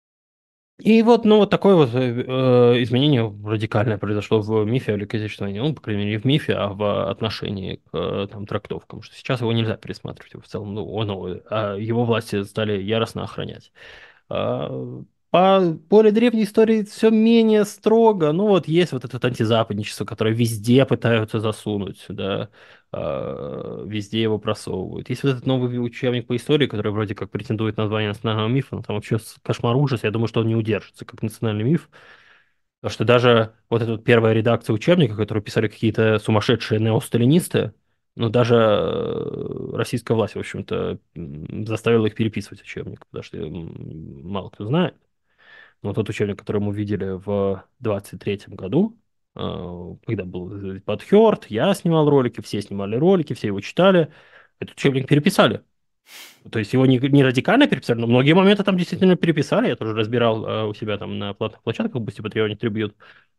И вот, ну, вот такое вот изменение радикальное произошло в мифе о Великой Отечественной войне. Ну, по крайней мере, не в мифе, а в отношении к там, трактовкам. Что сейчас его нельзя пересматривать. В целом, ну, его власти стали яростно охранять. А, По более древней истории все менее строго. Ну, вот есть вот это вот антизападничество, которое везде пытаются засунуть, да, везде его просовывают. Есть вот этот новый учебник по истории, который вроде как претендует на название национального мифа, но там вообще кошмар ужас. Я думаю, что он не удержится как национальный миф. Потому что даже вот эта вот первая редакция учебника, которую писали какие-то сумасшедшие неосталинисты, ну, даже российская власть, в общем-то, заставила их переписывать учебник, потому что мало кто знает. Но тот учебник, который мы видели в 23-м году, когда был подхёрд, я снимал ролики, все снимали ролики, все его читали, этот учебник переписали. То есть его не радикально переписали, но многие моменты там действительно переписали. Я тоже разбирал у себя там на платных площадках, пусть и Patreon, Tribute,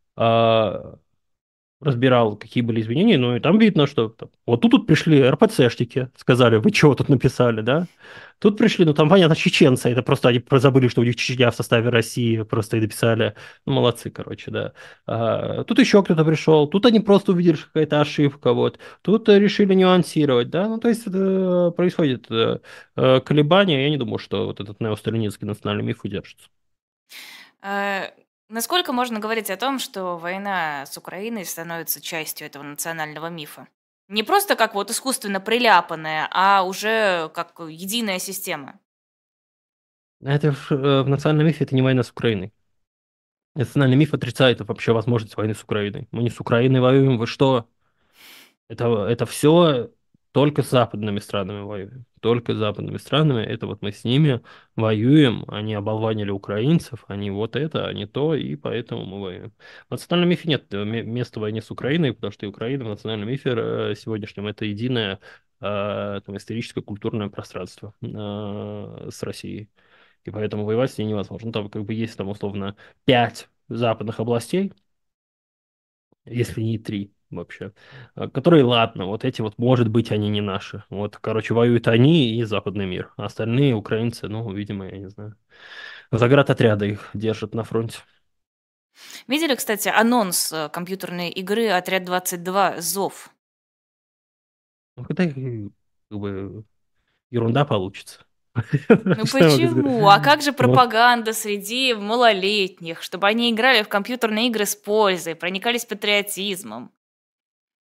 разбирал, какие были изменения, ну и там видно, что вот тут пришли РПЦшники, сказали, вы чего тут написали, да? Тут пришли, ну там понятно, чеченцы, это просто они забыли, что у них Чечня в составе России, просто и написали, ну молодцы, короче, да. Тут еще кто-то пришел, тут они просто увидели, что какая-то ошибка, вот. Тут решили нюансировать, да, ну то есть происходит колебания, я не думаю, что вот этот неосталинистский национальный миф удержится. А, Насколько можно говорить о том, что война с Украиной становится частью этого национального мифа? Не просто как вот искусственно приляпанная, а уже как единая система. Это в национальном мифе это не война с Украиной. Национальный миф отрицает вообще возможность войны с Украиной. Мы не с Украиной воюем, вы что? Это все только с западными странами воюем. Только с западными странами. Это вот мы с ними воюем. Они оболванили украинцев. Они вот это, они то, и поэтому мы воюем. В национальном мифе нет места войне с Украиной, потому что и Украина в национальном мифе сегодняшнем это единое там, историческое культурное пространство с Россией. И поэтому воевать с ней невозможно. Ну, там как бы есть там условно 5 западных областей, если не 3 вообще, которые, ладно, вот эти вот, может быть, они не наши. Вот, короче, воюют они и западный мир. А остальные украинцы, ну, видимо, я не знаю. Заградотряды их держат на фронте. Видели, кстати, анонс компьютерной игры «Отряд 22. Зов»? Ну, когда как бы ерунда получится. Ну Что я могу сказать? почему? А как же Вот. пропаганда среди малолетних, чтобы они играли в компьютерные игры с пользой, проникались патриотизмом?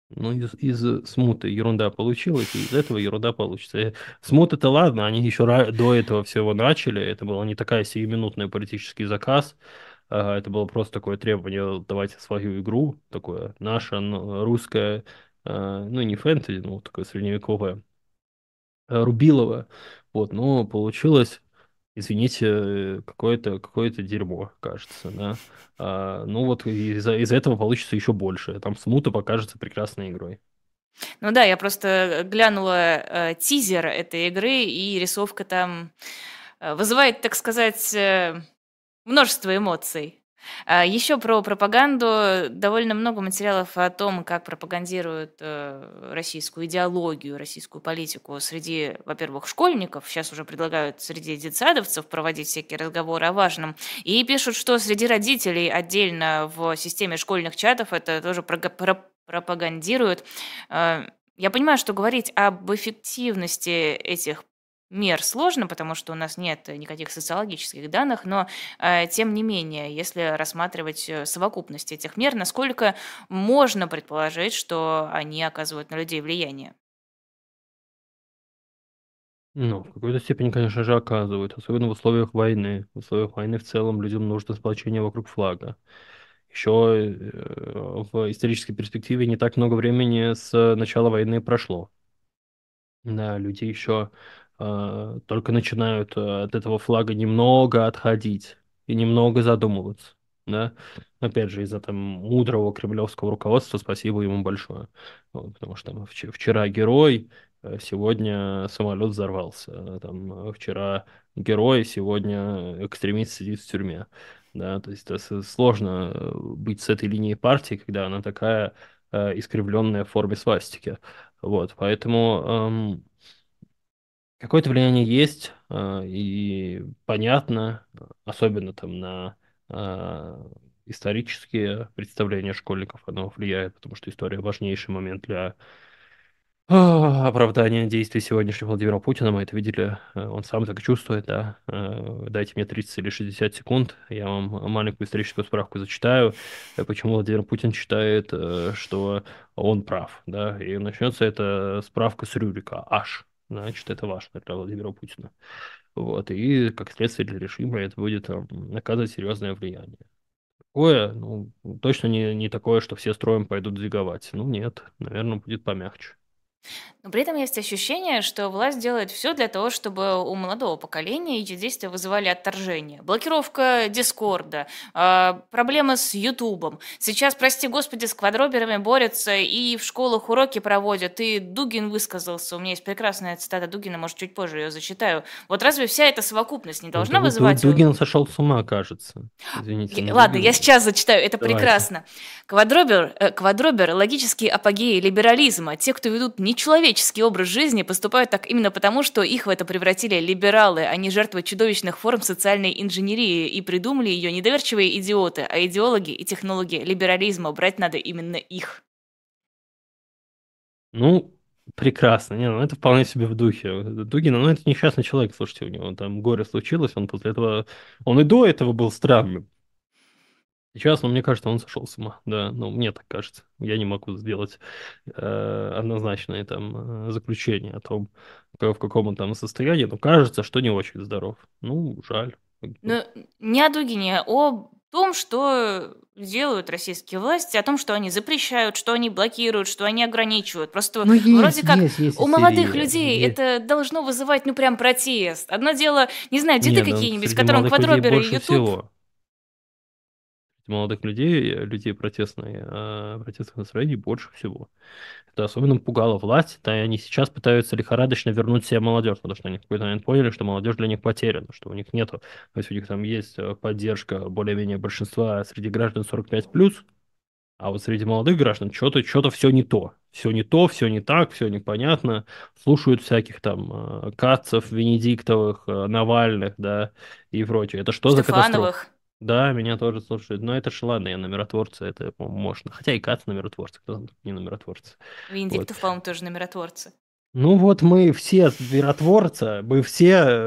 Ну, из смуты ерунда получилась, и из этого ерунда получится. Смута-то ладно, они еще до этого всего начали. Это была не такая сиюминутный политический заказ. Это было просто такое требование: давайте свою игру, такое наше, русское, ну, не фэнтези, ну, такое средневековое, Рубилово. Вот, но получилось, извините, какое-то дерьмо, кажется, да. Ну, вот из этого получится еще больше. Там смута покажется прекрасной игрой. Ну да, я просто глянула тизер этой игры, и рисовка там вызывает, так сказать, множество эмоций. Еще про пропаганду. Довольно много материалов о том, как пропагандируют российскую идеологию, российскую политику среди, во-первых, школьников. Сейчас уже предлагают среди детсадовцев проводить всякие разговоры о важном. И пишут, что среди родителей отдельно в системе школьных чатов это тоже пропагандируют. Я понимаю, что говорить об эффективности этих мер сложно, потому что у нас нет никаких социологических данных, но тем не менее, если рассматривать совокупность этих мер, насколько можно предположить, что они оказывают на людей влияние? Ну, в какой-то степени, конечно же, оказывают, особенно в условиях войны. В условиях войны в целом людям нужно сплочение вокруг флага. Еще в исторической перспективе не так много времени с начала войны прошло. Да, люди еще только начинают от этого флага немного отходить и немного задумываться. Да? Опять же, из-за там мудрого кремлевского руководства, спасибо ему большое. Вот, потому что там вчера герой, сегодня самолет взорвался. Вчера герой, сегодня экстремист сидит в тюрьме. Да, то есть это сложно быть с этой линией партии, когда она такая искривленная в форме свастики. Вот, поэтому какое-то влияние есть, и понятно, особенно там на исторические представления школьников оно влияет, потому что история важнейший момент для оправдания действий сегодняшнего Владимира Путина. Мы это видели, он сам так чувствует, да. Дайте мне 30 или 60 секунд, я вам маленькую историческую справку зачитаю, почему Владимир Путин считает, что он прав, да. И начнется эта справка с Рюрика, аж. Значит, это важно для Владимира Путина. Вот, и как следствие для режима это будет оказывать серьезное влияние. Такое, ну, точно не такое, что все строем пойдут двиговать. Ну, нет, наверное, будет помягче. Но при этом есть ощущение, что власть делает все для того, чтобы у молодого поколения эти действия вызывали отторжение. Блокировка Дискорда, проблемы с Ютубом. Сейчас, прости господи, с квадроберами борются и в школах уроки проводят. И Дугин высказался. У меня есть прекрасная цитата Дугина, может, чуть позже ее зачитаю. Вот разве вся эта совокупность не Ну, должна вызывать Дугин сошел с ума, кажется. Извините, не Ладно, я Дугин. сейчас зачитаю, это Давайте. прекрасно. Квадробер – логический апогей либерализма. Те, кто ведут нечеловеческий образ жизни, поступают так именно потому, что их в это превратили либералы, а не жертвы чудовищных форм социальной инженерии, и придумали ее недоверчивые идиоты, а идеологи и технологи либерализма брать надо именно их. Ну, прекрасно. Не, ну это вполне себе в духе. Дугин, ну это несчастный человек, слушайте, у него там горе случилось, он после этого... Он и до этого был странным. Сейчас, ну, мне кажется, он сошел с ума. Да, ну, мне так кажется. Я не могу сделать однозначное там заключение о том, в каком он там состоянии, но кажется, что не очень здоров. Ну, жаль. Как бы. Но не о Дугине, а о том, что делают российские власти, о том, что они запрещают, что они блокируют, что они ограничивают. Просто Ну, вроде как есть у молодых истерия. людей это должно вызывать, ну, прям протест. Одно дело, не знаю, деды Не, ну, какие-нибудь, среди которым молодых людей квадроберы и больше Ютуб. всего. Молодых людей, людей протестных настроений больше всего. Это особенно пугало власть, да, и они сейчас пытаются лихорадочно вернуть себе молодежь, потому что они в какой-то момент поняли, что молодежь для них потеряна, что у них нету, то есть у них там есть поддержка более-менее большинства среди граждан 45+, а вот среди молодых граждан что-то все не то. Все не то, все не так, все непонятно. Слушают всяких там Кацев, Венедиктовых, Навальных, да, и прочее. Это что за катастрофа? Штефановых, Да, меня тоже слушают. Но это ж ладно, я на миротворца, это, по-моему, можно. Хотя и Кац на миротворца, кто там не на миротворца. Вот. Венедиктов, по-моему, тоже на миротворцы. Ну вот мы все миротворцы, мы все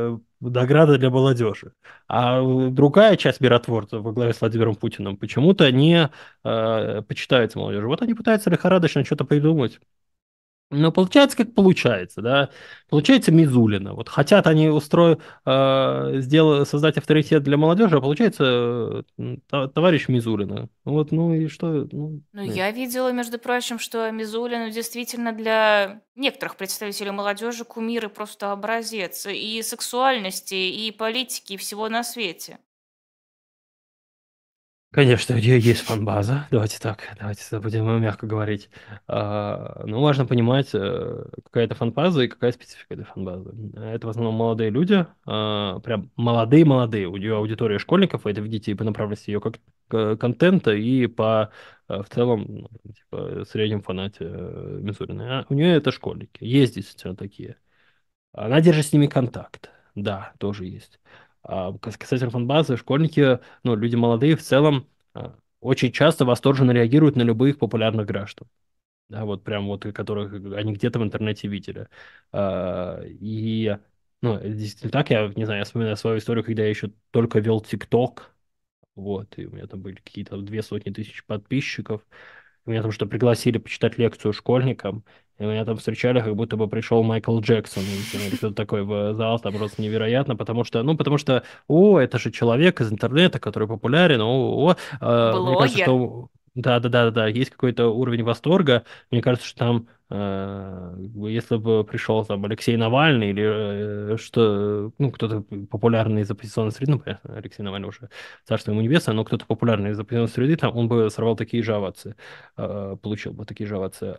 награда для молодежи. А другая часть миротворцев во главе с Владимиром Путиным почему-то не почитается молодежи. Вот они пытаются лихорадочно что-то придумать. Но получается, как получается, да. Получается Мизулина. Вот хотят они создать авторитет для молодежи, а получается товарищ Мизулина. Вот, ну и что? Ну, Ну, нет. я видела, между прочим, что Мизулин действительно для некоторых представителей молодежи кумир и просто образец и сексуальности, и политики, и всего на свете. Конечно, у нее есть фан-база. Давайте так, давайте будем мягко говорить. Но важно понимать, какая это фан-база и какая специфика этой фан-базы. Это в основном молодые люди, прям молодые-молодые. У нее аудитория школьников, вы это видите и по направленности ее контента, и по в целом ну, типа, среднем фанате Мизулиной. А у нее это школьники. Есть действительно такие. Она держит с ними контакт. Да, тоже есть. Касательно фан-базы, школьники, ну, люди молодые в целом очень часто восторженно реагируют на любых популярных граждан. Да, вот прям вот, которых они где-то в интернете видели. И, ну, это действительно так, я не знаю, я вспоминаю свою историю, когда я еще только вел ТикТок, вот, и у меня там были какие-то 2 сотни тысяч подписчиков. Меня там что пригласили почитать лекцию школьникам, и меня там встречали, как будто бы пришел Майкл Джексон или кто-то такой в зал, там просто невероятно, потому что, это же человек из интернета, который популярен, мне кажется, Блогер. что да, есть какой-то уровень восторга, мне кажется, что там если бы пришел там Алексей Навальный или ну, кто-то популярный из оппозиционной среды, ну, понятно, Алексей Навальный уже царство ему небесное, но кто-то популярный из оппозиционной среды, там он бы сорвал такие же овации, получил бы такие же овации.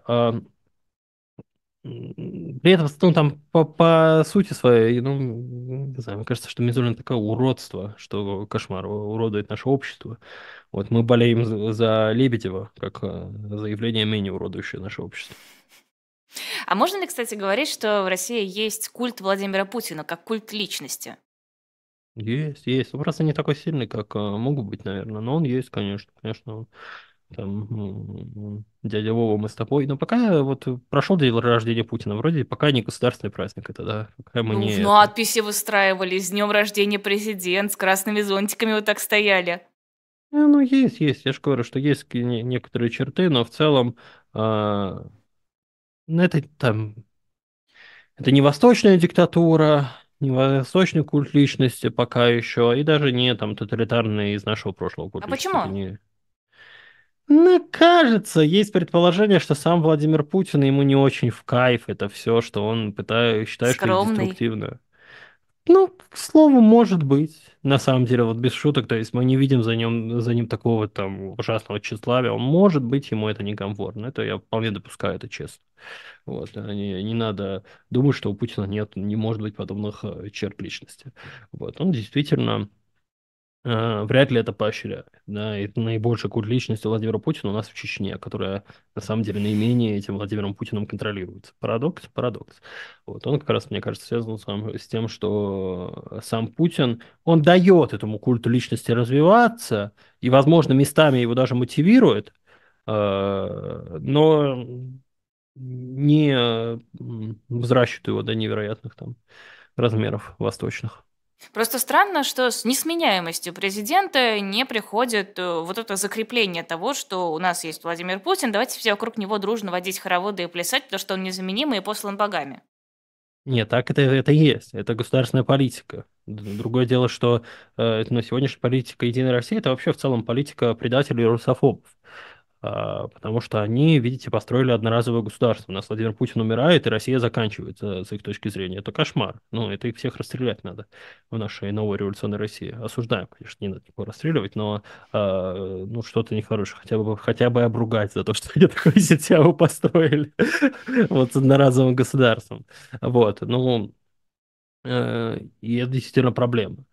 При этом, ну, там, по сути своей, ну, не знаю, мне кажется, что Мизулин такое уродство, что кошмар, уродует наше общество. Вот мы болеем за Лебедева, как заявление менее уродующее наше общество. А можно ли, кстати, говорить, что в России есть культ Владимира Путина как культ личности? Есть. Он просто не такой сильный, как могут быть, наверное. Но он есть, конечно. Конечно, он там дядя Вова, мы с тобой. Но пока вот прошел день рождения Путина, вроде пока не государственный праздник это, да. Пока мы Ну, не в это. надписи выстраивали «С днем рождения, президент», с красными зонтиками вот так стояли. Ну, есть. Я же говорю, что есть некоторые черты, но в целом ну, это не восточная диктатура, не восточный культ личности пока еще, и даже не там тоталитарный из нашего прошлого А культ личности. Это почему? не. Ну, кажется, есть предположение, что сам Владимир Путин ему не очень в кайф это все, что он считает, что это Скромный. деструктивно. Ну, к слову, может быть. На самом деле, вот без шуток, то есть мы не видим за ним такого там ужасного тщеславия. Он, может быть, ему это некомфортно. Это я вполне допускаю, это честно. Вот, не надо думать, что у Путина не может быть подобных черт личности. Вот, он действительно вряд ли это поощряет. Да, и наибольший культ личности Владимира Путина у нас в Чечне, которая на самом деле наименее этим Владимиром Путиным контролируется. Парадокс, парадокс. Вот он как раз, мне кажется, связан с тем, что сам Путин, он дает этому культу личности развиваться, и, возможно, местами его даже мотивирует, но не взращивает его до невероятных там размеров восточных. Просто странно, что с несменяемостью президента не приходит вот это закрепление того, что у нас есть Владимир Путин, давайте все вокруг него дружно водить хороводы и плясать, потому что он незаменимый и послан богами. Нет, так это и есть. Это государственная политика. Другое дело, что на сегодняшняя политика Единой России это вообще в целом политика предателей и русофобов. Потому что они, видите, построили одноразовое государство. У нас Владимир Путин умирает, и Россия заканчивается, с их точки зрения. Это кошмар. Ну, это их всех расстрелять надо в нашей новой революционной России. Осуждаем, конечно, не надо никого расстреливать, но ну, что-то нехорошее. Хотя бы обругать за то, что они такую систему построили вот с одноразовым государством. Вот, ну, и это действительно проблема.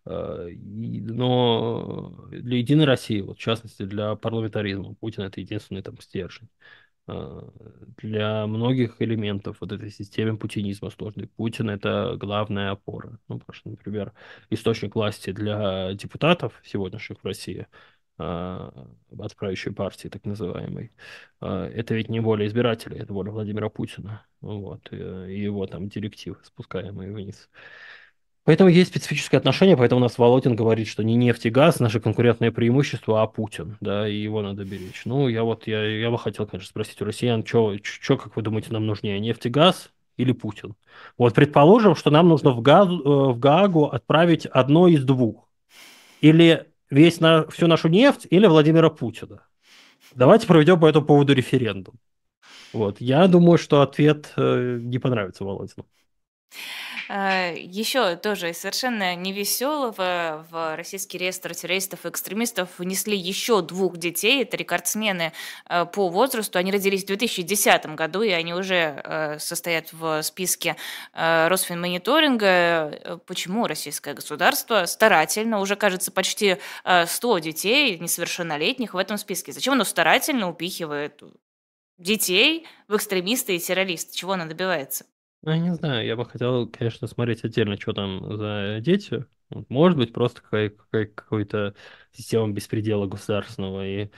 Но для Единой России, вот, в частности, для парламентаризма, Путин это единственный там стержень. Э, Для многих элементов вот этой системы путинизма сложной Путин это главная опора. Ну, потому что, например, источник власти для депутатов сегодняшних в России, от правящей партии, так называемой, это ведь не воля избирателей, это воля Владимира Путина. Вот, и его там директивы, спускаемые вниз. Поэтому есть специфическое отношение, поэтому у нас Володин говорит, что не нефть и газ наше конкурентное преимущество, а Путин, да, и его надо беречь. Ну, я бы хотел, конечно, спросить у россиян, что, как вы думаете, нам нужнее, нефть и газ или Путин? Вот предположим, что нам нужно в Гаагу отправить одно из двух. Или всю нашу нефть, или Владимира Путина. Давайте проведем по этому поводу референдум. Вот. Я думаю, что ответ не понравится Володину. Еще тоже из совершенно невеселого в российский реестр террористов и экстремистов внесли еще двух детей. Это рекордсмены по возрасту. Они родились в 2010 году, и они уже состоят в списке Росфинмониторинга. Почему российское государство старательно, уже, кажется, почти 100 детей несовершеннолетних в этом списке? Зачем оно старательно упихивает детей в экстремисты и террористы? Чего оно добивается? Ну, я не знаю, я бы хотел, конечно, смотреть отдельно, что там за дети. Вот, может быть, просто какой-то система беспредела государственного и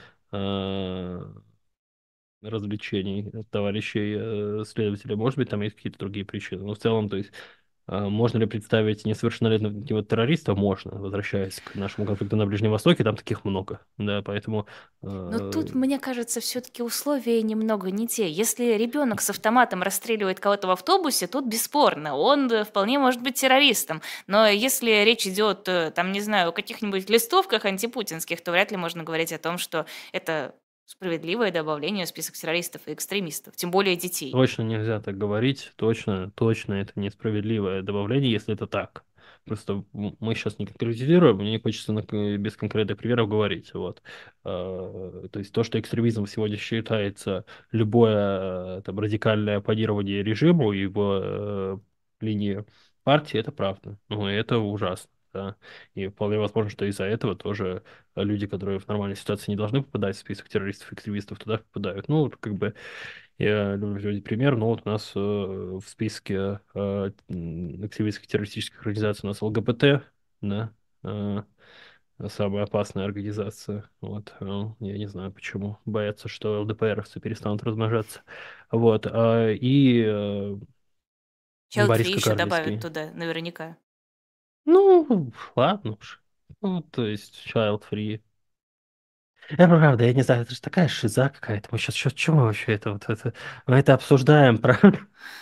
развлечений товарищей следователя. Может быть, там есть какие-то другие причины. Но в целом, то есть, можно ли представить несовершеннолетнего террориста? Можно, возвращаясь к нашему конфликту на Ближнем Востоке, там таких много. Да, поэтому Но э, тут, мне кажется, все-таки условия немного не те. Если ребенок с автоматом расстреливает кого-то в автобусе, тут бесспорно, он вполне может быть террористом. Но если речь идет, там, не знаю, о каких-нибудь листовках антипутинских, то вряд ли можно говорить о том, что это справедливое добавление в список террористов и экстремистов, тем более детей. точно нельзя так говорить, точно это несправедливое добавление, если это так. Просто мы сейчас не конкретизируем, мне не хочется без конкретных примеров говорить. Вот. То есть то, что экстремизм сегодня считается любое там, радикальное оппонирование режиму и его линии партии, это правда. Ну, и это ужасно. Да. И вполне возможно, что из-за этого тоже люди, которые в нормальной ситуации не должны попадать в список террористов и экстремистов, туда попадают. Ну, вот как бы я люблю приводить пример, но вот у нас в списке активистских террористических организаций у нас ЛГБТ, да, э, самая опасная организация. Вот, я не знаю почему. Боятся, что ЛДПРовцы перестанут размножаться. Вот, Child Борис Free еще добавят Кокарницкий. туда, наверняка. Ну, ладно уж. Ну, то есть, child free. Это правда, я не знаю, это же такая шиза какая-то. Мы сейчас, чего мы вообще мы это обсуждаем, правда?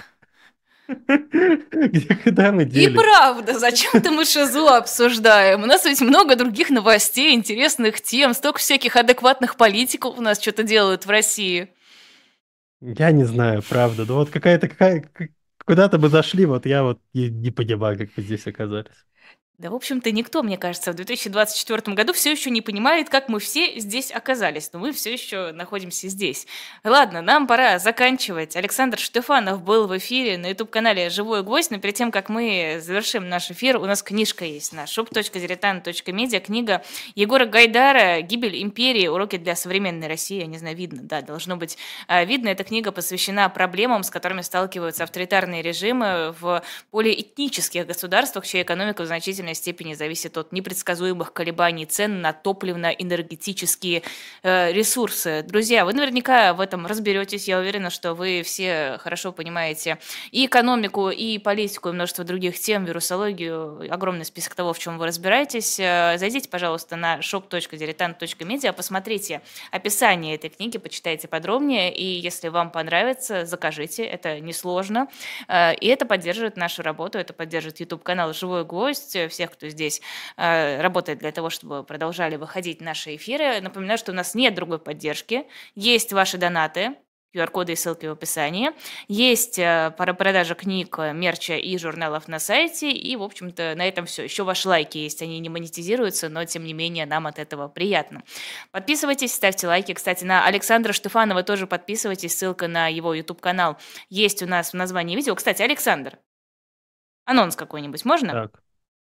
Куда мы И делись? правда, зачем-то мы шизу обсуждаем. У нас ведь много других новостей, интересных тем, столько всяких адекватных политиков у нас что-то делают в России. Я не знаю, правда. Ну вот куда-то мы зашли, вот я вот не понимаю, как мы здесь оказались. Да, в общем-то, никто, мне кажется, в 2024 году все еще не понимает, как мы все здесь оказались, но мы все еще находимся здесь. Ладно, нам пора заканчивать. Александр Штефанов был в эфире на YouTube-канале «Живой гвоздь», но перед тем, как мы завершим наш эфир, у нас книжка есть на shop.diletant.media, книга Егора Гайдара «Гибель империи. Уроки для современной России». Я не знаю, видно, да, должно быть видно. Эта книга посвящена проблемам, с которыми сталкиваются авторитарные режимы в полиэтнических государствах, чья экономика в значительной степени зависит от непредсказуемых колебаний цен на топливно-энергетические ресурсы. Друзья, вы наверняка в этом разберетесь. Я уверена, что вы все хорошо понимаете и экономику, и политику, и множество других тем, вирусологию, огромный список того, в чем вы разбираетесь. Зайдите, пожалуйста, на shop.diletant.media, посмотрите описание этой книги, почитайте подробнее, и если вам понравится, закажите, это несложно. И это поддерживает нашу работу, это поддерживает YouTube-канал «Живой гвоздь», всех, кто здесь работает для того, чтобы продолжали выходить наши эфиры. Напоминаю, что у нас нет другой поддержки. Есть ваши донаты, QR-коды и ссылки в описании. Есть продажа книг, мерча и журналов на сайте. И, в общем-то, на этом все. Еще ваши лайки есть, они не монетизируются, но, тем не менее, нам от этого приятно. Подписывайтесь, ставьте лайки. Кстати, на Александра Штефанова тоже подписывайтесь. Ссылка на его YouTube-канал есть у нас в названии видео. Кстати, Александр, анонс какой-нибудь можно? Так.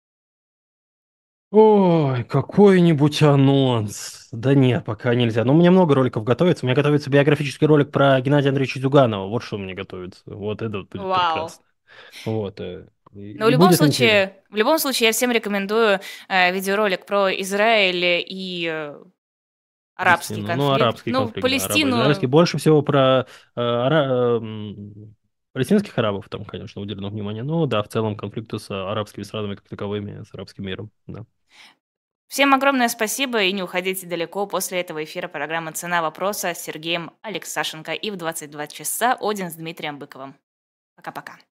Ой, какой-нибудь анонс. Да нет, пока нельзя. Но у меня много роликов готовится. У меня готовится биографический ролик про Геннадия Андреевича Зюганова. Вот что у меня готовится. Вот это вот будет Вау. прекрасно. Вот. Но И будет интересно. в любом случае, я всем рекомендую видеоролик про Израиль и арабский Палестину. Ну, конфликт. арабский Ну, конфликт, да, арабо-израильский. Палестину, Больше всего про Палестинских арабов там, конечно, уделено внимание. Но да, в целом конфликту с арабскими странами как таковыми, с арабским миром, да. Всем огромное спасибо и не уходите далеко. После этого эфира программа «Цена вопроса» с Сергеем Алексашенко и в 22 часа Один с Дмитрием Быковым. Пока-пока.